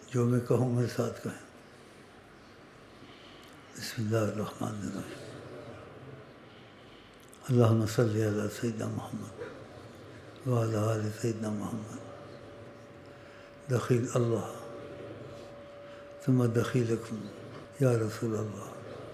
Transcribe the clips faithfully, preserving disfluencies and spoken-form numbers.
جو میں کہوں میرے ساتھ کہیں. بسم اللہ الرحمن الرحیم. اللہم صلی علی سیدنا محمد وعلی آل سیدنا محمد. دخیل اللہ ثم دخیلکم یا رسول اللہ.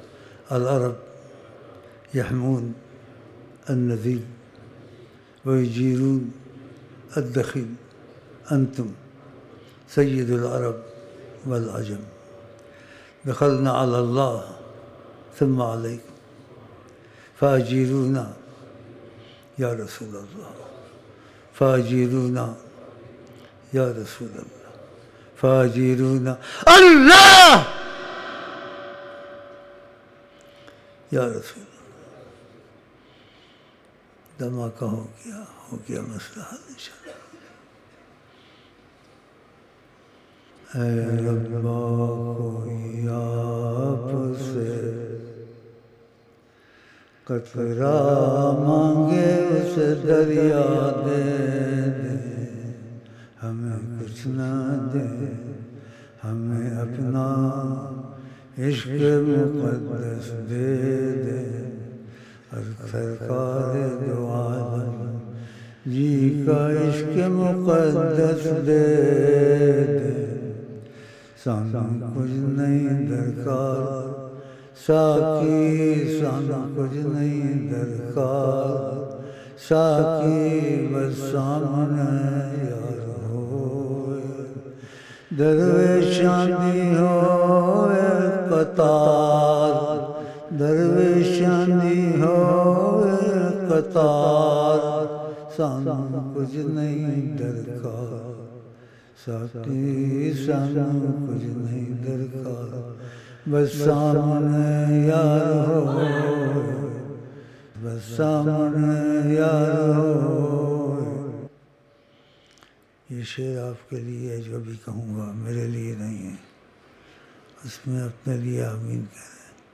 العرب یحمون النذیر ویجیرون الدخیل. انتم سید العرب والعجم. دخلنا علی اللہ ثم علیکم فاجیرونا یا رسول اللہ. فاجیرونا یا رسول اللہ. فاجیرونا اللہ یا رسول اللہ. دھماکہ ہو گیا ہو گیا مسئلہ حل انشاءاللہ. اے ربا کوئی آپ سے قطرہ مانگے اسے دریا دے دے. ہمیں کچھ نہ دے ہمیں اپنا عشق مقدس دے دے. اور سرکار دو عالم جی کا عشق مقدس دے دے. سانو کچھ نہیں درکار ساکی سانو کچھ نہیں درکار ساکی بس سامنے یار ہوئے. درویشاں دی ہوئے قطار درویشاں دی ہوئے قطار. سانو کچھ نہیں درکار ساکی سانو کچھ نہیں درکار بس سامنے یار ہوئے بس سامنے یار ہوئے. یہ شعر آپ کے لیے جو بھی کہوں گا میرے لیے نہیں ہے. اس میں اپنے لیے آمین کہہ رہے ہیں.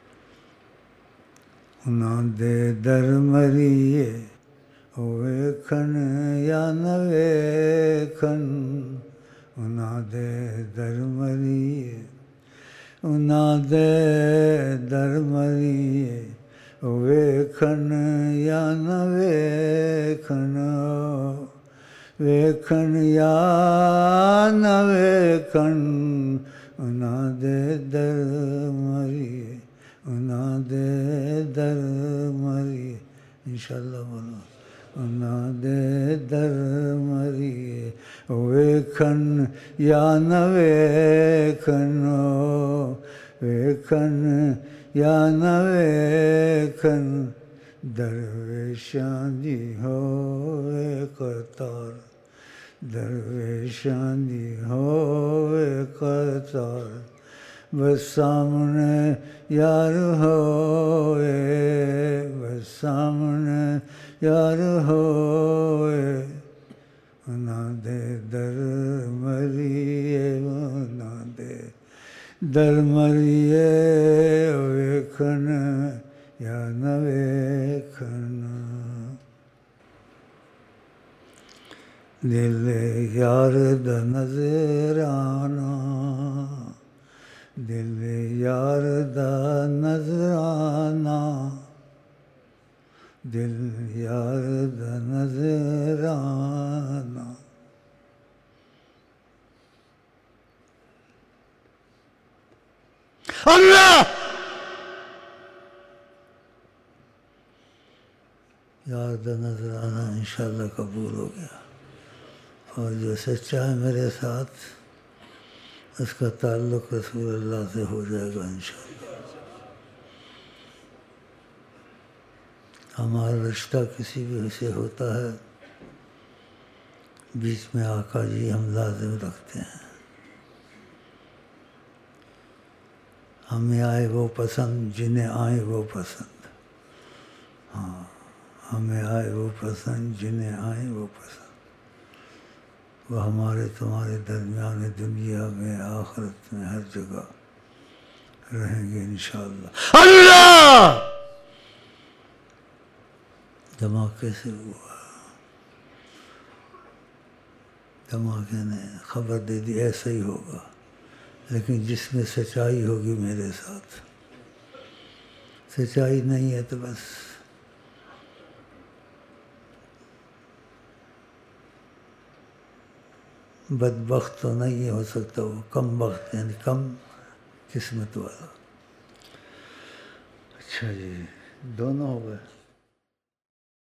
انہاں دے در مریے ویکھن یا نہ ویکھن. انہاں دے در مریے انہاں دے در مریے ویکھن یا نہ ویکھن. ویکھن یا نہ ویکھن انہاں دے در مریے انہاں دے در مریے. انشاءاللہ بولو. انہاں دے در مریے ویکھن یا نہ ویکھن. ویکھن یا نہ ویکھن درویشاں دی ہوئے قطار. درویشاں دی ہوئے قطار بس سامنے یار ہوئے بس سامنے یار ہوئے. انہاں دے در مریے انہاں دے در مریے ویکھن یا نہ ویکھن. دل یار دا نظرانہ دل یار دا نظرانہ دل یار دا نظرانہ. اللہ یار دا نظرانہ انشاءاللہ قبول ہو گیا. اور جو سچا ہے میرے ساتھ اس کا تعلق رسول اللہ سے ہو جائے گا انشاءاللہ. ہمارا رشتہ کسی بھی سے ہوتا ہے بیچ میں آقا جی ہم لازم رکھتے ہیں. ہمیں آئے وہ پسند جنہیں آئے وہ پسند. ہاں ہمیں آئے وہ پسند جنہیں آئے وہ پسند. وہ ہمارے تمہارے درمیان دنیا میں آخرت میں ہر جگہ رہیں گے انشاءاللہ. اللہ دھماکے سے ہوا. دھماکے نے خبر دے دی ایسا ہی ہوگا. لیکن جس میں سچائی ہوگی میرے ساتھ. سچائی نہیں ہے تو بس بدبخت تو نہیں ہو سکتا وہ، کم بخت یعنی کم قسمت والا. اچھا جی، دونوں ہو گئے.